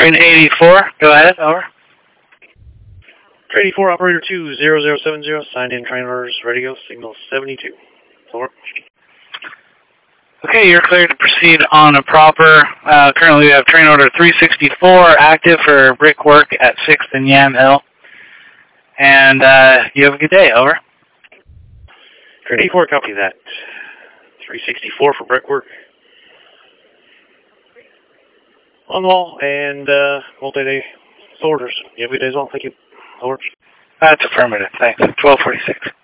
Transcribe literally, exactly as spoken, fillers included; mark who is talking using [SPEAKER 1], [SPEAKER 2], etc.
[SPEAKER 1] Train eighty-four, go ahead, over.
[SPEAKER 2] Train eighty-four, operator two zero zero seven zero, signed in train orders, ready to go, signal seventy-two. Over.
[SPEAKER 1] Okay, you're cleared to proceed on a proper. Uh, currently we have train order three sixty-four active for brickwork at sixth and Yam Hill. And uh, you have a good day, over.
[SPEAKER 2] Train eighty-four, copy that. three sixty-four for brickwork. On the wall and uh, multi-day orders. You have a good day as well. Thank you. Over.
[SPEAKER 1] That's affirmative. Thanks. twelve forty-six.